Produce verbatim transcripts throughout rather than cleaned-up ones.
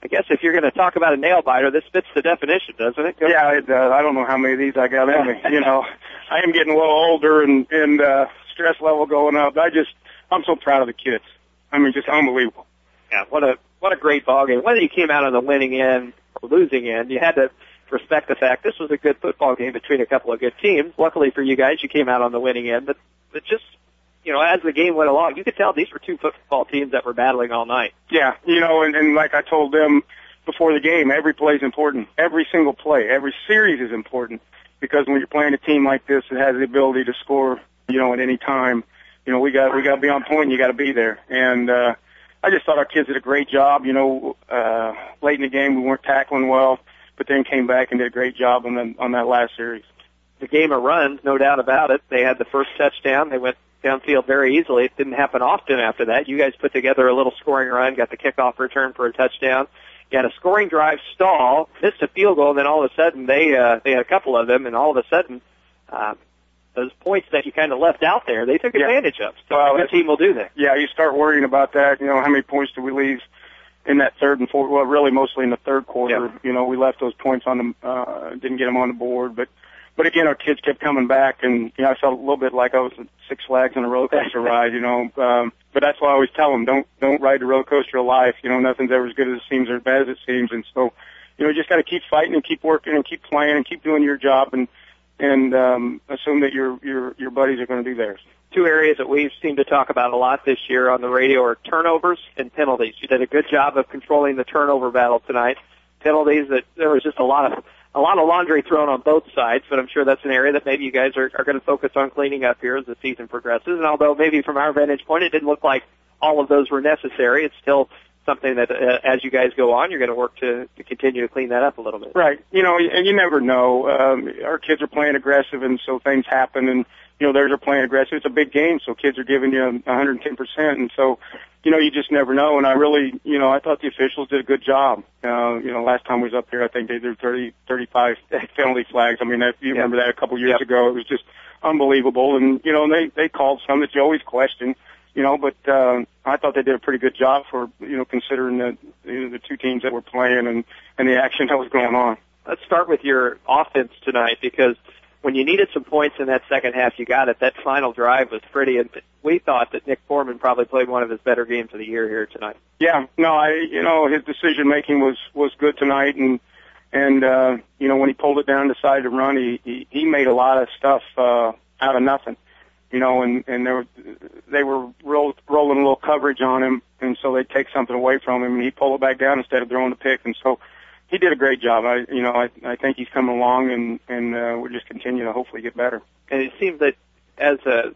I guess if you're going to talk about a nail biter, this fits the definition, doesn't it? Go yeah, it does. I don't know how many of these I got in me. You know, I am getting a little older and, and uh, stress level going up. I just, I'm so proud of the kids. I mean, just unbelievable. Yeah, what a what a great ball game. Whether you came out on the winning end or losing end, you had to respect the fact this was a good football game between a couple of good teams. Luckily for you guys, you came out on the winning end, but, but just, you know, as the game went along, you could tell these were two football teams that were battling all night. Yeah, you know, and, and like I told them before the game, every play is important. Every single play, every series is important, because when you're playing a team like this that has the ability to score, you know, at any time, you know, we got we got to be on point and you got to be there. And uh, I just thought our kids did a great job. You know, uh, late in the game we weren't tackling well, but then came back and did a great job on the, on that last series. The game of runs, no doubt about it. They had the first touchdown. They went downfield very easily. It didn't happen often after that. You guys put together a little scoring run, got the kickoff return for a touchdown. You had a scoring drive stall, missed a field goal, and then all of a sudden they uh, they had a couple of them, and all of a sudden uh, those points that you kind of left out there, they took yeah. advantage of. So well, a good team will do that. Yeah, you start worrying about that. You know, how many points do we leave in that third and fourth? Well, really mostly in the third quarter. Yeah. You know, we left those points on the, uh, didn't get them on the board, but But again, our kids kept coming back, and you know, I felt a little bit like I was at Six Flags on a roller coaster ride, you know. Um, but that's why I always tell them, don't don't ride the roller coaster of life. You know, nothing's ever as good as it seems or as bad as it seems. And so, you know, you just got to keep fighting and keep working and keep playing and keep doing your job, and and um, assume that your your your buddies are going to do theirs. Two areas that we've seemed to talk about a lot this year on the radio are turnovers and penalties. You did a good job of controlling the turnover battle tonight. Penalties, that there was just a lot of a lot of laundry thrown on both sides, but I'm sure that's an area that maybe you guys are, are going to focus on cleaning up here as the season progresses. And although maybe from our vantage point it didn't look like all of those were necessary, it's still something that uh, as you guys go on, you're going to work to, to continue to clean that up a little bit. Right. You know, and you never know. Um, our kids are playing aggressive, and so things happen, and, you know, theirs are playing aggressive. It's a big game, so kids are giving you one hundred ten percent, and so, you know, you just never know. And I really, you know, I thought the officials did a good job. Uh, you know, last time we was up here, I think they did thirty, thirty-five penalty flags. I mean, if you yep. remember that a couple years yep. ago, it was just unbelievable. And, you know, they, they called some that you always question, you know, but, uh, I thought they did a pretty good job for, you know, considering the, you know, the two teams that were playing and, and the action that was going on. Let's start with your offense tonight, because when you needed some points in that second half, you got it. That final drive was pretty, and we thought that Nick Foreman probably played one of his better games of the year here tonight. Yeah, no, I, you know, his decision making was was good tonight, and and uh, you know, when he pulled it down, decided to run, he he, he made a lot of stuff uh, out of nothing, you know, and and they were they were roll, rolling a little coverage on him, and so they'd take something away from him, and he'd pull it back down instead of throwing the pick, and so. He did a great job. I, you know, I, I think he's coming along, and and uh, we'll just continue to hopefully get better. And it seems that as a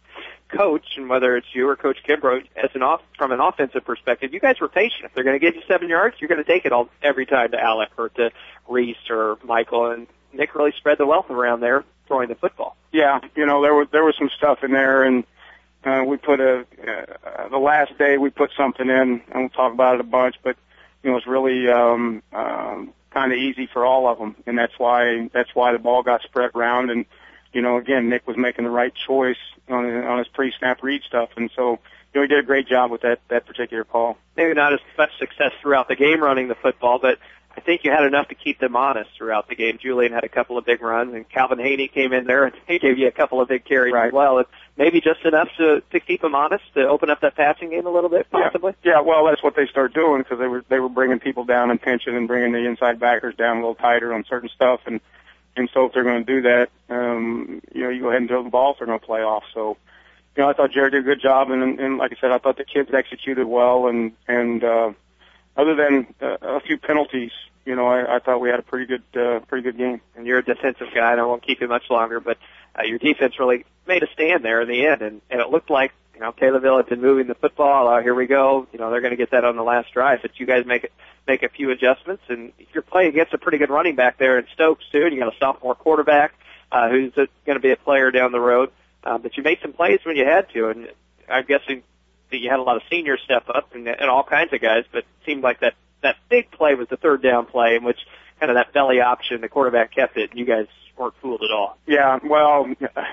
coach, and whether it's you or Coach Kimbrough, as an off from an offensive perspective, you guys were patient. If they're going to give you seven yards, you're going to take it all every time to Alec or to Reese or Michael. And Nick really spread the wealth around there throwing the football. Yeah, you know, there was there was some stuff in there, and uh, we put a uh, the last day we put something in. I won't talk about it a bunch, but. You know, it's really um, um, kind of easy for all of them, and that's why that's why the ball got spread around. And you know, again, Nick was making the right choice on on his pre-snap read stuff, and so you know he did a great job with that that particular call. Maybe not as much success throughout the game running the football, but I think you had enough to keep them honest throughout the game. Julian had a couple of big runs, and Calvin Haney came in there and he gave you a couple of big carries right. as well. And maybe just enough to to keep them honest, to open up that passing game a little bit, possibly. Yeah, yeah well, that's what they started doing because they were they were bringing people down and pinching and bringing the inside backers down a little tighter on certain stuff, and and so if they're going to do that, um, you know, you go ahead and throw the ball if they're going to play off. So, you know, I thought Jared did a good job, and and like I said, I thought the kids executed well, and and uh, other than uh, a few penalties. You know, I, I thought we had a pretty good, uh, pretty good game. And you're a defensive guy, and I won't keep you much longer, but uh, your defense really made a stand there in the end, and, and it looked like, you know, Taylorville had been moving the football. Uh, here we go. You know, they're going to get that on the last drive, but you guys make it, make a few adjustments, and you're playing against a pretty good running back there in Stokes, too, and you got a sophomore quarterback uh, who's going to be a player down the road. Uh, but you made some plays when you had to, and I'm guessing that you had a lot of seniors step up and, and all kinds of guys, but it seemed like that that big play was the third down play in which kind of that belly option, the quarterback kept it, and you guys weren't fooled at all. Yeah, well,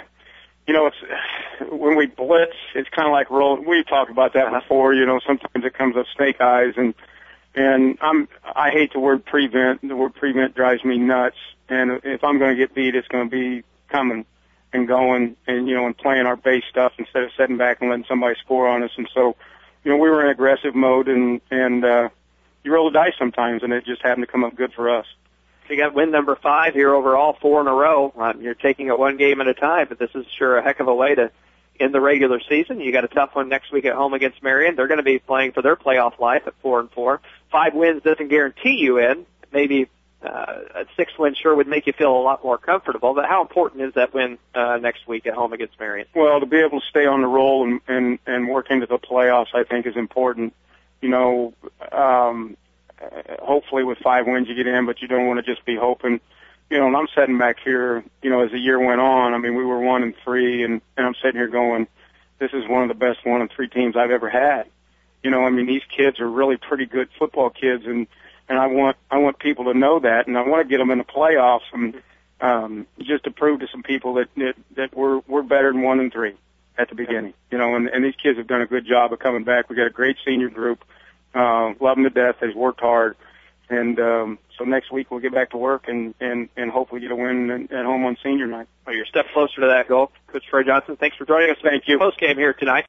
you know, it's when we blitz, it's kind of like roll. We've talked about that uh-huh. before. You know, sometimes it comes up snake eyes, and And I'm, I hate the word prevent. The word prevent drives me nuts. And if I'm going to get beat, it's going to be coming and going and, you know, and playing our base stuff instead of sitting back and letting somebody score on us. And so, you know, we were in aggressive mode and, and, uh, you roll the dice sometimes, and it just happened to come up good for us. You got win number five here overall, four in a row. Um, you're taking it one game at a time, but this is sure a heck of a way to end the regular season. You got a tough one next week at home against Marion. They're going to be playing for their playoff life at four and four. Five wins doesn't guarantee you in. Maybe uh, a six win sure would make you feel a lot more comfortable. But how important is that win uh, next week at home against Marion? Well, to be able to stay on the roll and and, and work into the playoffs, I think, is important. You know. Um, Uh, hopefully with five wins you get in, but you don't want to just be hoping. You know, and I'm sitting back here, you know, as the year went on, I mean, we were one and three, and, and I'm sitting here going, this is one of the best one and three teams I've ever had. You know, I mean, these kids are really pretty good football kids, and, and I want, I want people to know that, and I want to get them in the playoffs, and, um, just to prove to some people that, that, that we're, we're better than one and three at the beginning. You know, and, and these kids have done a good job of coming back. We got a great senior group. Uh, love them to death. They've worked hard. And, um, so next week we'll get back to work and, and, and hopefully get a win at home on senior night. Well, you're a step closer to that goal. Coach Troy Johnson, thanks for joining us. Thank you. Post game here tonight.